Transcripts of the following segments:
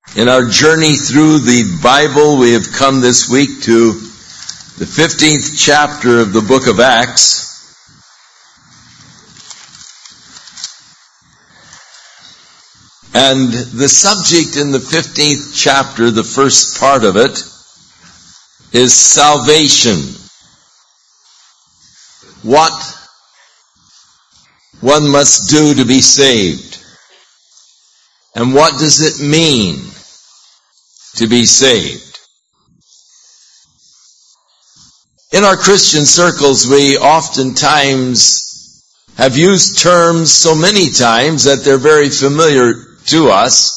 In our journey through the Bible, we have come this week to the 15th chapter of the book of Acts. And the subject in the 15th chapter, the first part of it, is salvation. What one must do to be saved. And what does it mean to be saved? In our Christian circles, we oftentimes have used terms so many times that they're very familiar to us.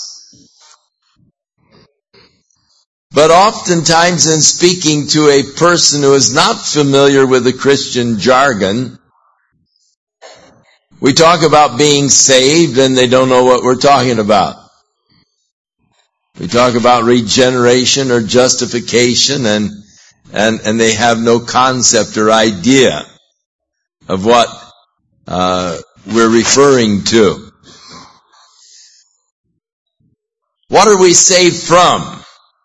But oftentimes in speaking to a person who is not familiar with the Christian jargon, we talk about being saved and they don't know what we're talking about. We talk about regeneration or justification and they have no concept or idea of what we're referring to. What are we saved from?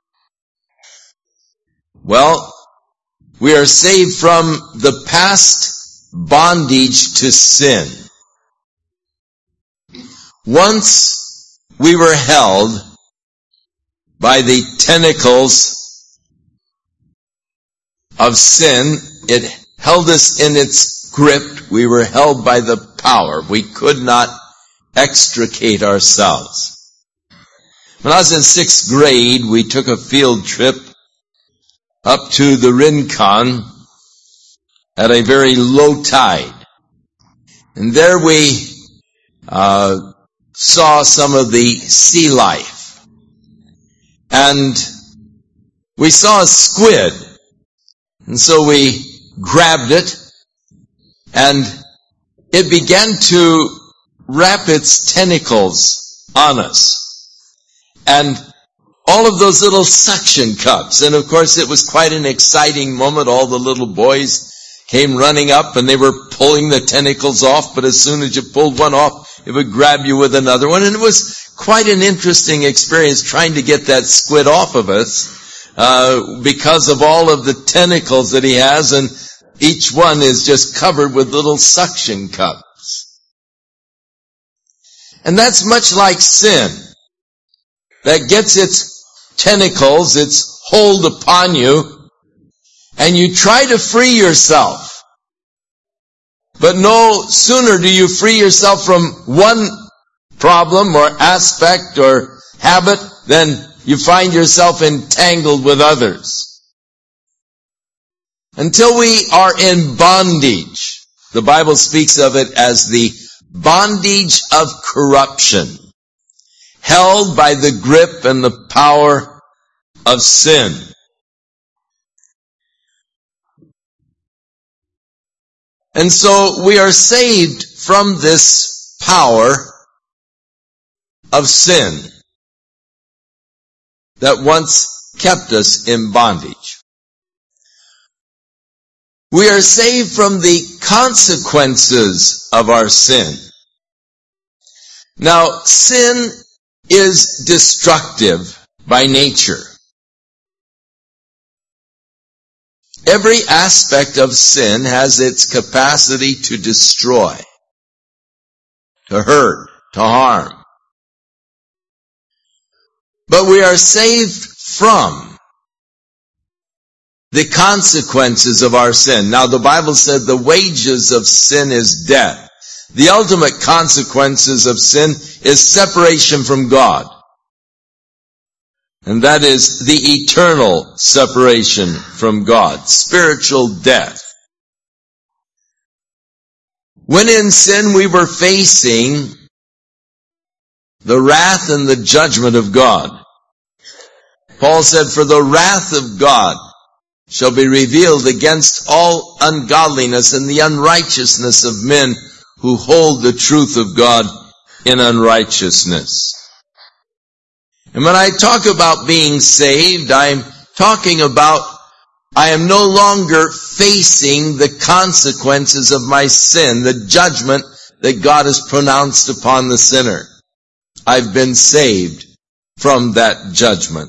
Well, we are saved from the past bondage to sin. Once we were held by the tentacles of sin, it held us in its grip. We were held by the power. We could not extricate ourselves. When I was in 6th grade, we took a field trip up to the Rincon at a very low tide. And there we saw some of the sea life. And we saw a squid. And so we grabbed it and it began to wrap its tentacles on us. And all of those little suction cups. And of course it was quite an exciting moment. All the little boys came running up and they were pulling the tentacles off. But as soon as you pulled one off, it would grab you with another one. And it was quite an interesting experience trying to get that squid off of us. Because of all of the tentacles that he has. And each one is just covered with little suction cups. And that's much like sin. That gets its tentacles, its hold upon you, and you try to free yourself. But no sooner do you free yourself from one problem or aspect or habit than you find yourself entangled with others. Until we are in bondage. The Bible speaks of it as the bondage of corruption. Held by the grip and the power of sin. And so we are saved from this power of sin that once kept us in bondage. We are saved from the consequences of our sin. Now, sin is destructive by nature. Every aspect of sin has its capacity to destroy, to hurt, to harm. But we are saved from the consequences of our sin. Now the Bible said the wages of sin is death. The ultimate consequences of sin is separation from God. And that is the eternal separation from God, spiritual death. When in sin we were facing the wrath and the judgment of God. Paul said, "For the wrath of God shall be revealed against all ungodliness and the unrighteousness of men who hold the truth of God in unrighteousness." And when I talk about being saved, I'm talking about I am no longer facing the consequences of my sin, the judgment that God has pronounced upon the sinner. I've been saved from that judgment.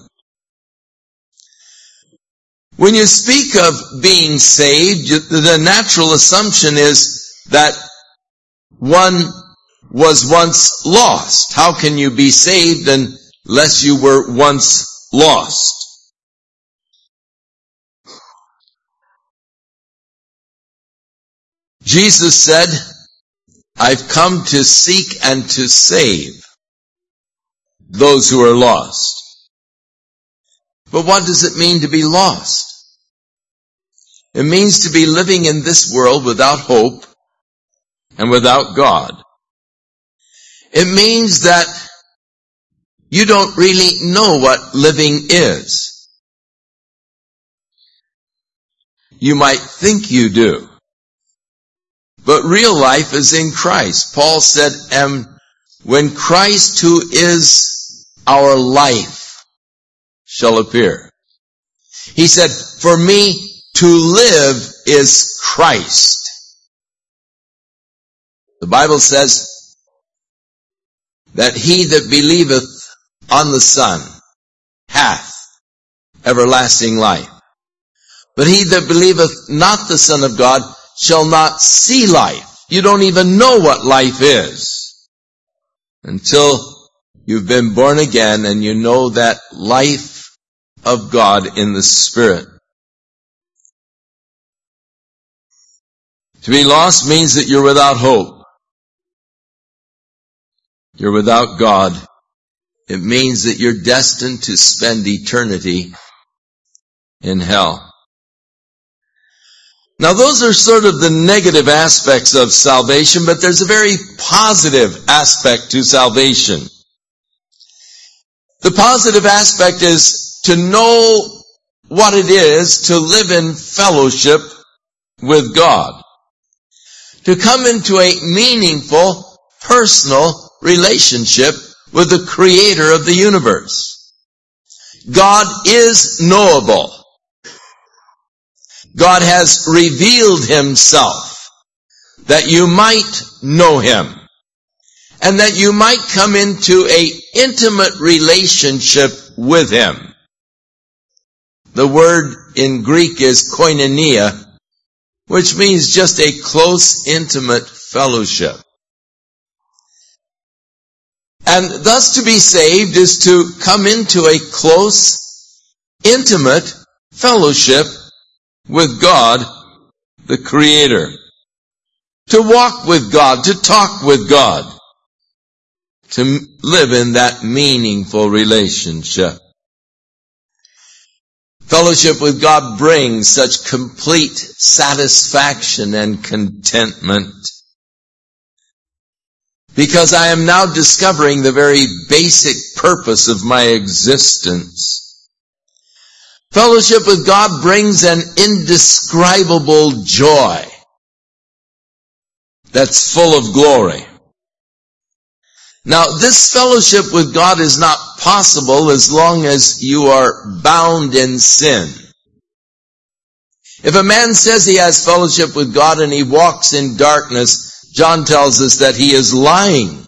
When you speak of being saved, the natural assumption is that one was once lost. How can you be saved unless you were once lost? Jesus said, I've come to seek and to save those who are lost. But what does it mean to be lost? It means to be living in this world without hope and without God. It means that you don't really know what living is. You might think you do. But real life is in Christ. Paul said, and when Christ, who is our life, shall appear. He said, for me to live is Christ. The Bible says that he that believeth on the Son hath everlasting life. But he that believeth not the Son of God shall not see life. You don't even know what life is until you've been born again and you know that life of God in the Spirit. To be lost means that you're without hope. You're without God. It means that you're destined to spend eternity in hell. Now those are sort of the negative aspects of salvation, but there's a very positive aspect to salvation. The positive aspect is to know what it is to live in fellowship with God. To come into a meaningful, personal relationship with the Creator of the universe. God is knowable. God has revealed himself that you might know him and that you might come into an intimate relationship with him. The word in Greek is koinonia, which means just a close, intimate fellowship. And thus to be saved is to come into a close, intimate fellowship with God, the Creator. To walk with God, to talk with God, to live in that meaningful relationship. Fellowship with God brings such complete satisfaction and contentment, because I am now discovering the very basic purpose of my existence. Fellowship with God brings an indescribable joy that's full of glory. Now, this fellowship with God is not possible as long as you are bound in sin. If a man says he has fellowship with God and he walks in darkness, John tells us that he is lying.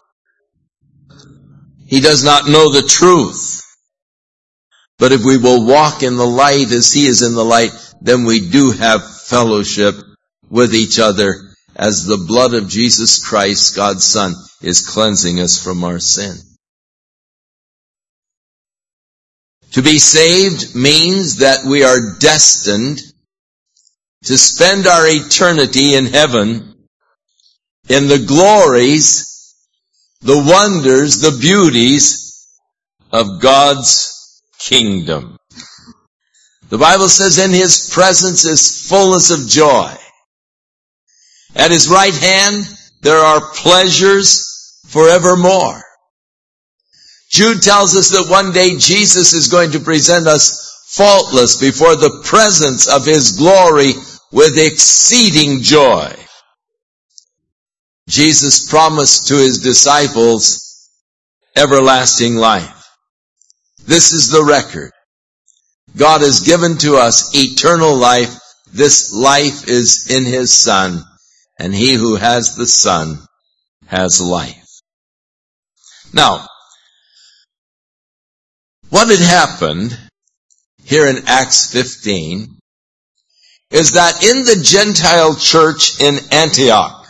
He does not know the truth. But if we will walk in the light as he is in the light, then we do have fellowship with each other as the blood of Jesus Christ, God's Son, is cleansing us from our sin. To be saved means that we are destined to spend our eternity in heaven in the glories, the wonders, the beauties of God's kingdom. The Bible says in his presence is fullness of joy. At his right hand there are pleasures forevermore. Jude tells us that one day Jesus is going to present us faultless before the presence of his glory with exceeding joy. Jesus promised to his disciples everlasting life. This is the record. God has given to us eternal life. This life is in his Son, and he who has the Son has life. Now, What had happened here in Acts 15 is that in the Gentile church in Antioch,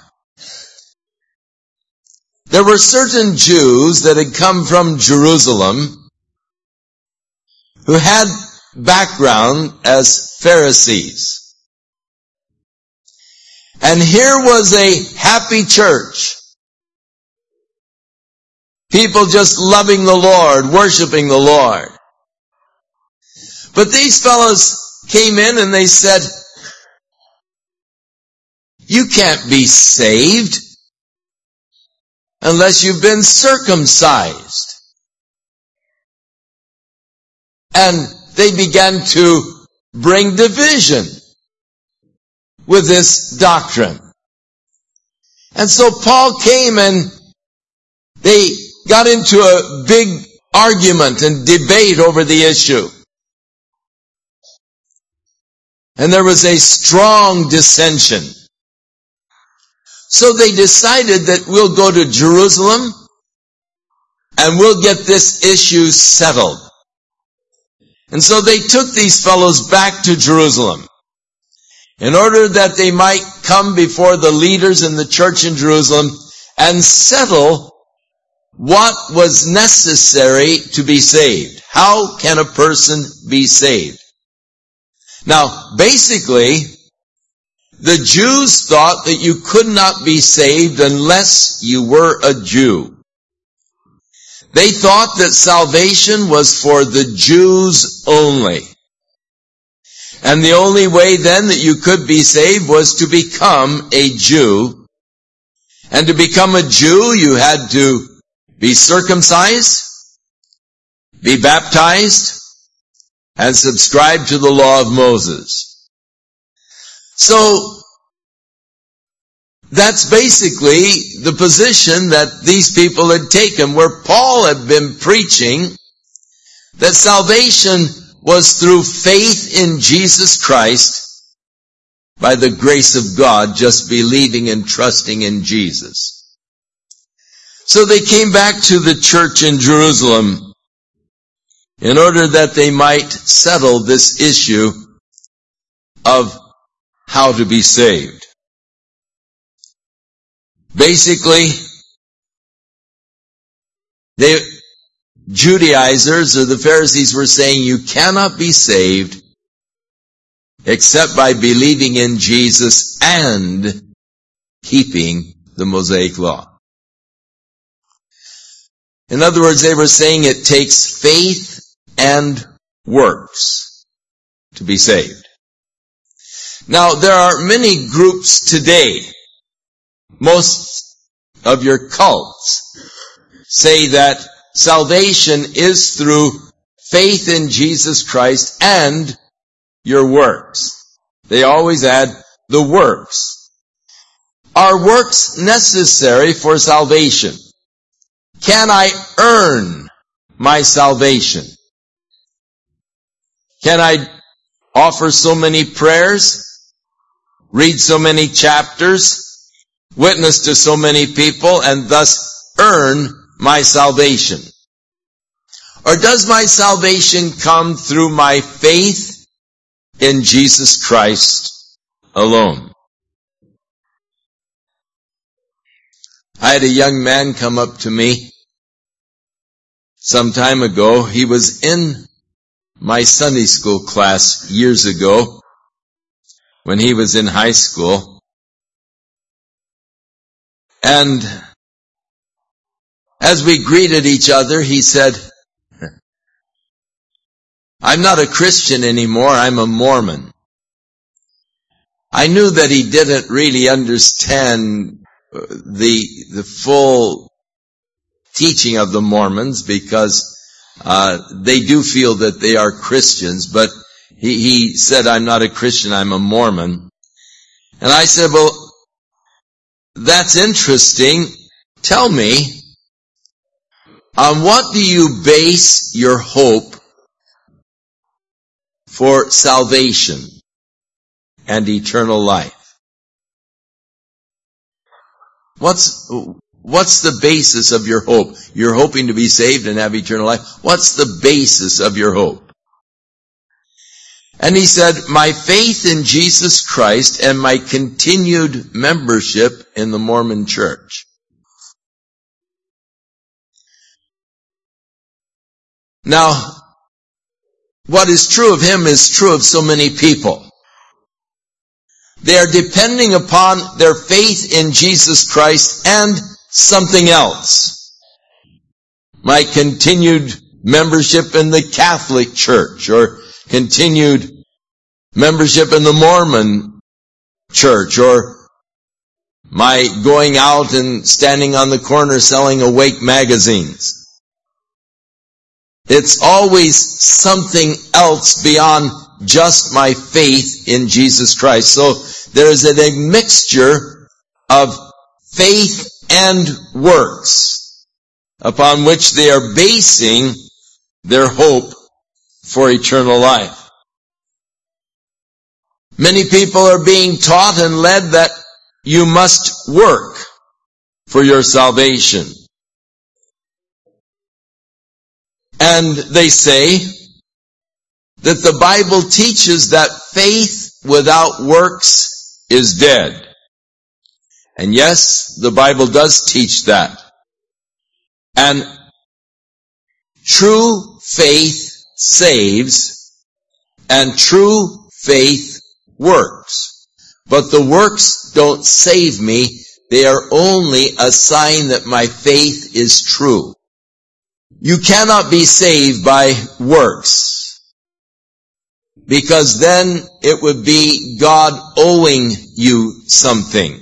there were certain Jews that had come from Jerusalem who had background as Pharisees. And here was a happy church. People just loving the Lord, worshiping the Lord. But these fellows came in and they said, you can't be saved unless you've been circumcised. And they began to bring division with this doctrine. And so Paul came and they got into a big argument and debate over the issue. And there was a strong dissension. So they decided that we'll go to Jerusalem and we'll get this issue settled. And so they took these fellows back to Jerusalem in order that they might come before the leaders in the church in Jerusalem and settle what was necessary to be saved. How can a person be saved? Now, basically, the Jews thought that you could not be saved unless you were a Jew. They thought that salvation was for the Jews only. And the only way then that you could be saved was to become a Jew. And to become a Jew, you had to be circumcised, be baptized, and subscribe to the law of Moses. So, that's basically the position that these people had taken, where Paul had been preaching that salvation was through faith in Jesus Christ by the grace of God, just believing and trusting in Jesus. So they came back to the church in Jerusalem in order that they might settle this issue of how to be saved. Basically, the Judaizers or the Pharisees were saying you cannot be saved except by believing in Jesus and keeping the Mosaic law. In other words, they were saying it takes faith and works to be saved. Now, there are many groups today. Most of your cults say that salvation is through faith in Jesus Christ and your works. They always add the works. Are works necessary for salvation? Can I earn my salvation? Can I offer so many prayers, read so many chapters, witness to so many people, and thus earn my salvation? Or does my salvation come through my faith in Jesus Christ alone? I had a young man come up to me some time ago. He was in my Sunday school class years ago when he was in high school. And as we greeted each other, he said, I'm not a Christian anymore, I'm a Mormon. I knew that he didn't really understand the full teaching of the Mormons, because they do feel that they are Christians, but he said, I'm not a Christian, I'm a Mormon. And I said, well, that's interesting. Tell me, on what do you base your hope for salvation and eternal life? what's the basis of your hope? You're hoping to be saved and have eternal life. What's the basis of your hope? And he said, my faith in Jesus Christ and my continued membership in the Mormon Church. Now, what is true of him is true of so many people. They are depending upon their faith in Jesus Christ and something else. My continued membership in the Catholic Church, or continued membership in the Mormon Church, or my going out and standing on the corner selling Awake magazines. It's always something else beyond just my faith in Jesus Christ. So there is a mixture of faith and works upon which they are basing their hope for eternal life. Many people are being taught and led that you must work for your salvation. And they say that the Bible teaches that faith without works is dead. And yes, the Bible does teach that. And true faith saves, and true faith works. But the works don't save me. They are only a sign that my faith is true. You cannot be saved by works, because then it would be God owing you something.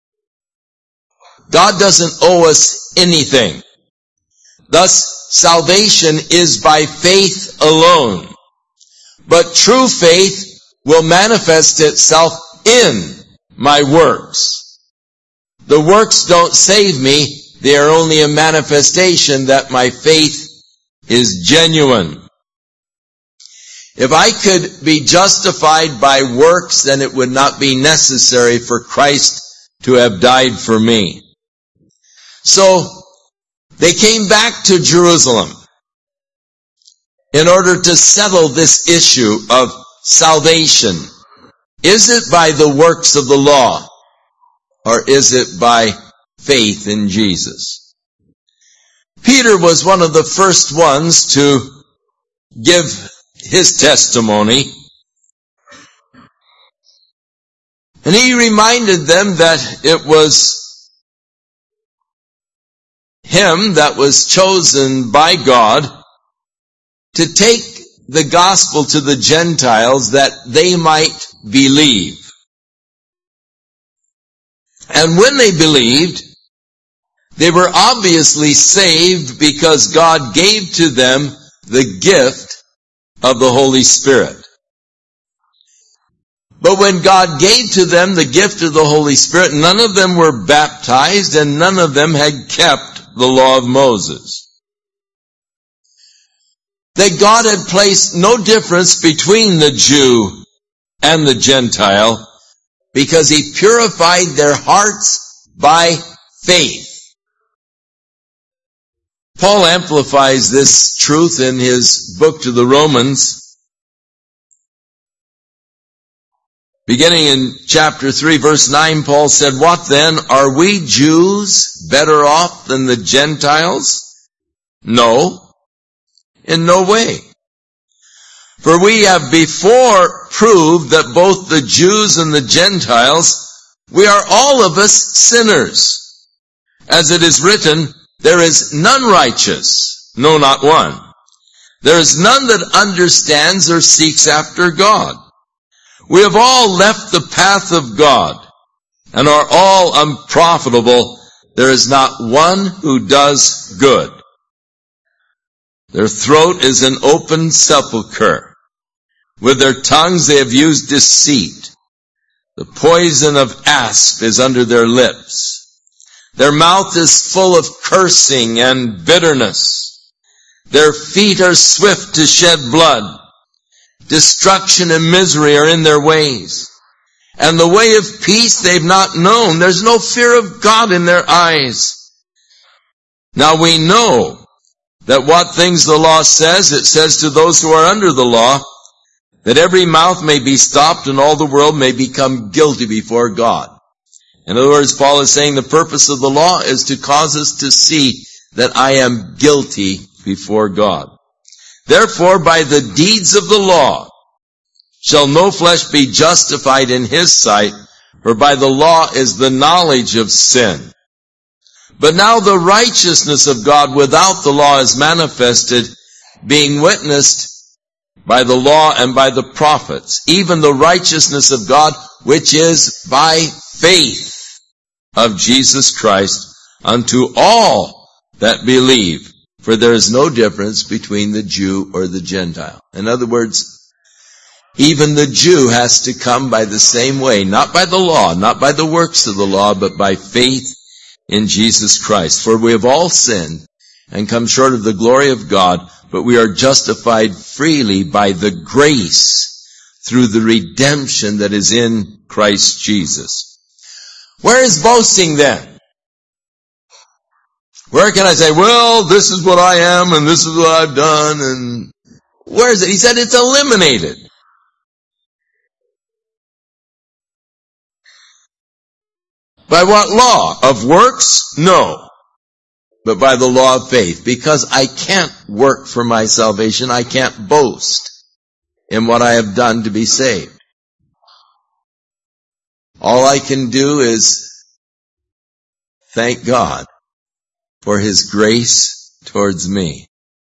God doesn't owe us anything. Thus, salvation is by faith alone. But true faith will manifest itself in my works. The works don't save me. They are only a manifestation that my faith is genuine. If I could be justified by works, then it would not be necessary for Christ to have died for me. So, they came back to Jerusalem in order to settle this issue of salvation. Is it by the works of the law, or is it by faith in Jesus? Peter was one of the first ones to give his testimony. And he reminded them that it was him that was chosen by God to take the gospel to the Gentiles that they might believe. And when they believed, they were obviously saved because God gave to them the gift of the Holy Spirit. But when God gave to them the gift of the Holy Spirit, none of them were baptized and none of them had kept the law of Moses. That God had placed no difference between the Jew and the Gentile because he purified their hearts by faith. Paul amplifies this truth in his book to the Romans. Beginning in chapter 3, verse 9, Paul said, "What then? Are we Jews better off than the Gentiles? No, in no way. For we have before proved that both the Jews and the Gentiles, we are all of us sinners. As it is written, there is none righteous, no, not one. There is none that understands or seeks after God. We have all left the path of God and are all unprofitable. There is not one who does good. Their throat is an open sepulchre. With their tongues they have used deceit. The poison of asp is under their lips. Their mouth is full of cursing and bitterness. Their feet are swift to shed blood. Destruction and misery are in their ways. And the way of peace they've not known. There's no fear of God in their eyes. Now we know that what things the law says, it says to those who are under the law, that every mouth may be stopped and all the world may become guilty before God. In other words, Paul is saying the purpose of the law is to cause us to see that I am guilty before God. Therefore, by the deeds of the law shall no flesh be justified in his sight, for by the law is the knowledge of sin. But now the righteousness of God without the law is manifested, being witnessed by the law and by the prophets, even the righteousness of God, which is by faith of Jesus Christ unto all that believe. For there is no difference between the Jew or the Gentile. In other words, even the Jew has to come by the same way, not by the law, not by the works of the law, but by faith in Jesus Christ. For we have all sinned and come short of the glory of God, but we are justified freely by the grace through the redemption that is in Christ Jesus. Where is boasting then? Where can I say, well, this is what I am and this is what I've done, and where is it? He said it's eliminated. By what law? Of works? No. But by the law of faith. Because I can't work for my salvation. I can't boast in what I have done to be saved. All I can do is thank God for His grace towards me.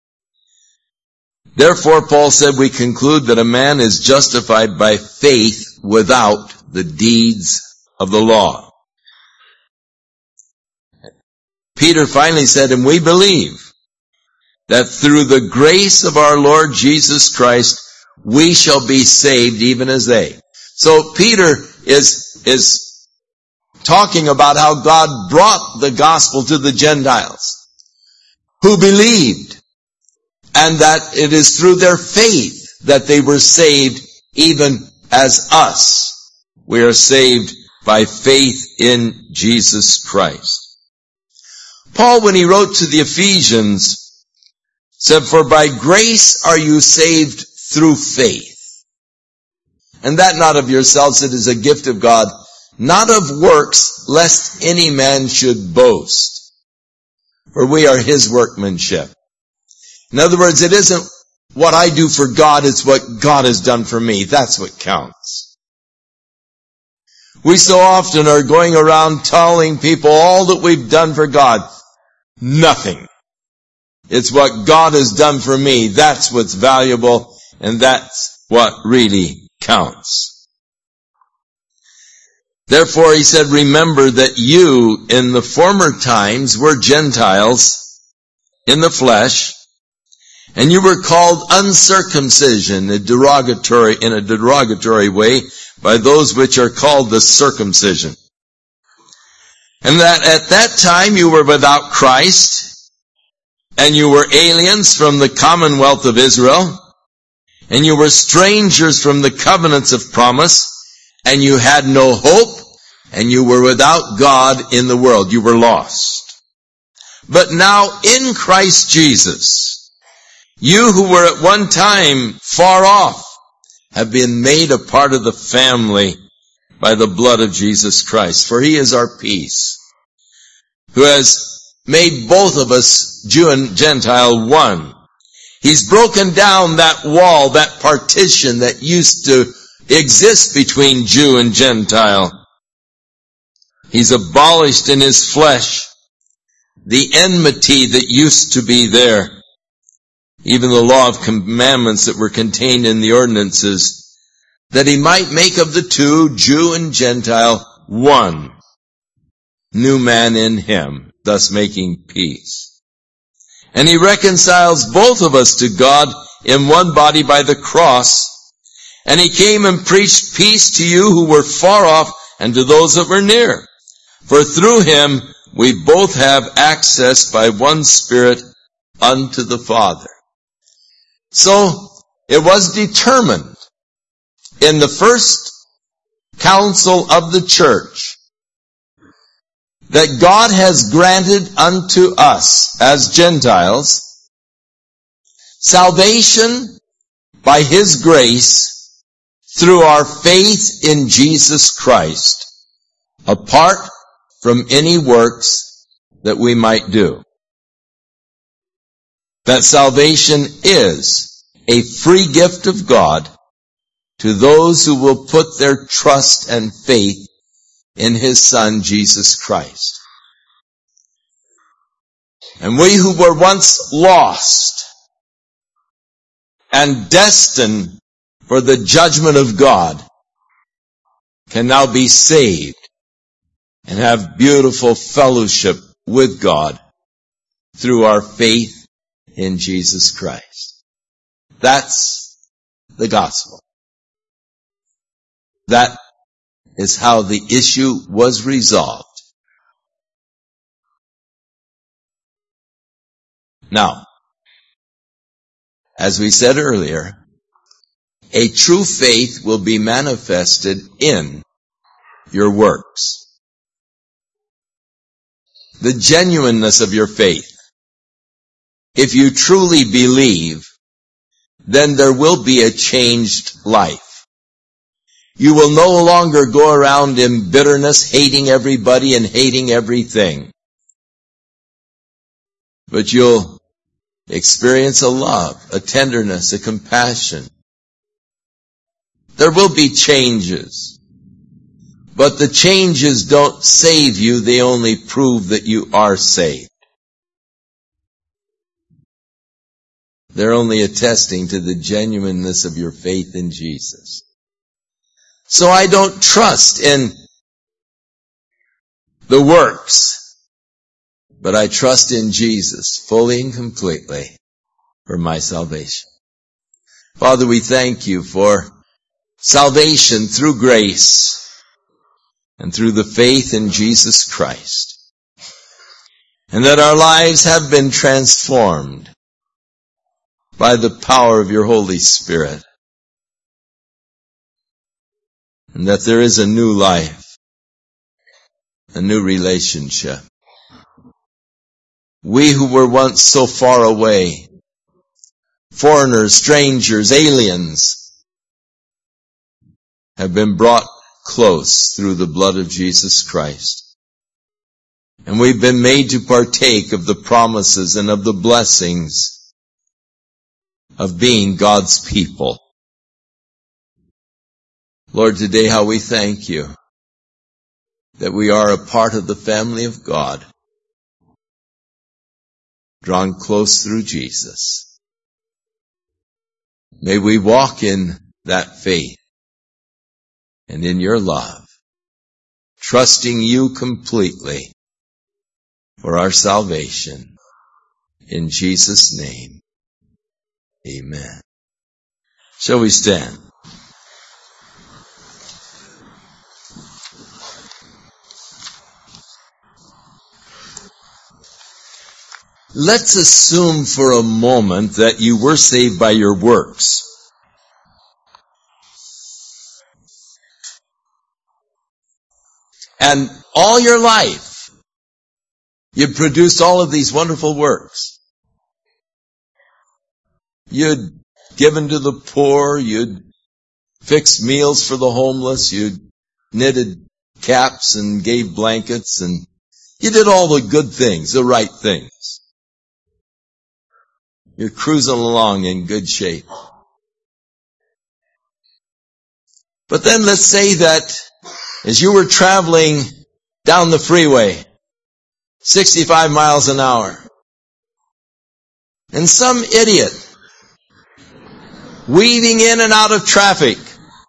Therefore, Paul said, we conclude that a man is justified by faith without the deeds of the law. Peter finally said, and we believe that through the grace of our Lord Jesus Christ, we shall be saved even as they. So Peter is talking about how God brought the gospel to the Gentiles who believed, and that it is through their faith that they were saved even as us. We are saved by faith in Jesus Christ. Paul, when he wrote to the Ephesians, said, for by grace are you saved through faith. And that not of yourselves, it is a gift of God, not of works, lest any man should boast. For we are His workmanship. In other words, it isn't what I do for God, it's what God has done for me. That's what counts. We so often are going around telling people all that we've done for God. Nothing. It's what God has done for me. That's what's valuable, and that's what really counts. Therefore, he said, remember that you in the former times were Gentiles in the flesh, and you were called uncircumcision in a derogatory way by those which are called the circumcision. And that at that time you were without Christ, and you were aliens from the commonwealth of Israel, and you were strangers from the covenants of promise, and you had no hope, and you were without God in the world. You were lost. But now in Christ Jesus, you who were at one time far off have been made a part of the family by the blood of Jesus Christ. For He is our peace, who has made both of us, Jew and Gentile, one. He's broken down that wall, that partition that used to exist between Jew and Gentile. He's abolished in His flesh the enmity that used to be there. Even the law of commandments that were contained in the ordinances, that He might make of the two, Jew and Gentile, one new man in Him, thus making peace. And He reconciles both of us to God in one body by the cross, and He came and preached peace to you who were far off and to those that were near. For through Him we both have access by one Spirit unto the Father. So it was determined in the first council of the church that God has granted unto us as Gentiles salvation by His grace through our faith in Jesus Christ, apart from any works that we might do. That salvation is a free gift of God to those who will put their trust and faith in His Son, Jesus Christ. And we who were once lost and destined for the judgment of God can now be saved and have beautiful fellowship with God through our faith in Jesus Christ. That's the gospel. That is how the issue was resolved. Now, as we said earlier, a true faith will be manifested in your works. The genuineness of your faith. If you truly believe, then there will be a changed life. You will no longer go around in bitterness, hating everybody and hating everything. But you'll experience a love, a tenderness, a compassion. There will be changes. But the changes don't save you, they only prove that you are saved. They're only attesting to the genuineness of your faith in Jesus. So I don't trust in the works, but I trust in Jesus fully and completely for my salvation. Father, we thank you for salvation through grace and through the faith in Jesus Christ, and that our lives have been transformed by the power of your Holy Spirit, and that there is a new life, a new relationship. We who were once so far away, foreigners, strangers, aliens, have been brought close through the blood of Jesus Christ. And we've been made to partake of the promises and of the blessings of being God's people. Lord, today how we thank you that we are a part of the family of God, drawn close through Jesus. May we walk in that faith and in your love, trusting you completely for our salvation. In Jesus' name, amen. Shall we stand? Let's assume for a moment that you were saved by your works. And all your life, you'd produced all of these wonderful works. You'd given to the poor, you'd fixed meals for the homeless, you'd knitted caps and gave blankets, and you did all the good things, the right things. You're cruising along in good shape. But then let's say that as you were traveling down the freeway, 65 miles an hour, and some idiot weaving in and out of traffic,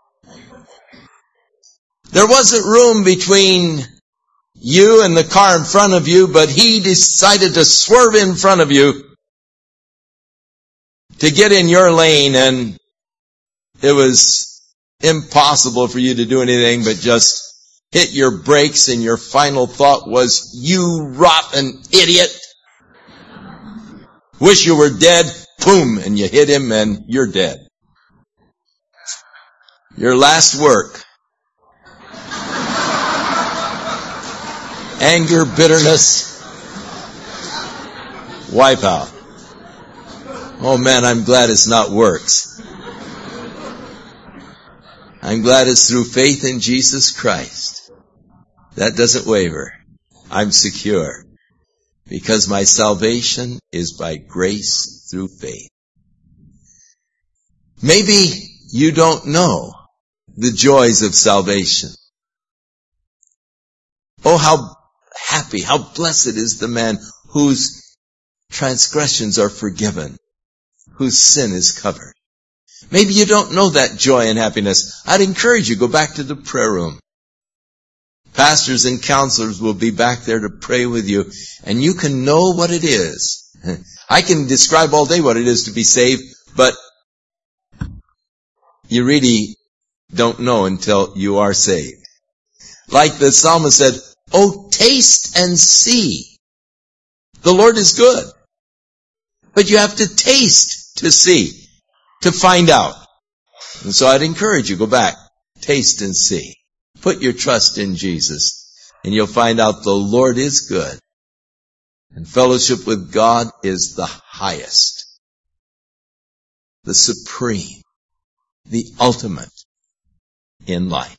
there wasn't room between you and the car in front of you, but he decided to swerve in front of you to get in your lane, and it was impossible for you to do anything but just hit your brakes, and your final thought was, you rotten idiot. Wish you were dead. Boom, and you hit him and you're dead. Your last work anger, bitterness, wipe out. Oh man, I'm glad it's not works. I'm glad it's through faith in Jesus Christ. That doesn't waver. I'm secure because my salvation is by grace through faith. Maybe you don't know the joys of salvation. Oh, how happy, how blessed is the man whose transgressions are forgiven, whose sin is covered. Maybe you don't know that joy and happiness. I'd encourage you, go back to the prayer room. Pastors and counselors will be back there to pray with you, and you can know what it is. I can describe all day what it is to be saved, but you really don't know until you are saved. Like the psalmist said, "Oh, taste and see. The Lord is good." But you have to taste to see, to find out. And so I'd encourage you, go back, taste and see. Put your trust in Jesus, and you'll find out the Lord is good. And fellowship with God is the highest, the supreme, the ultimate in life.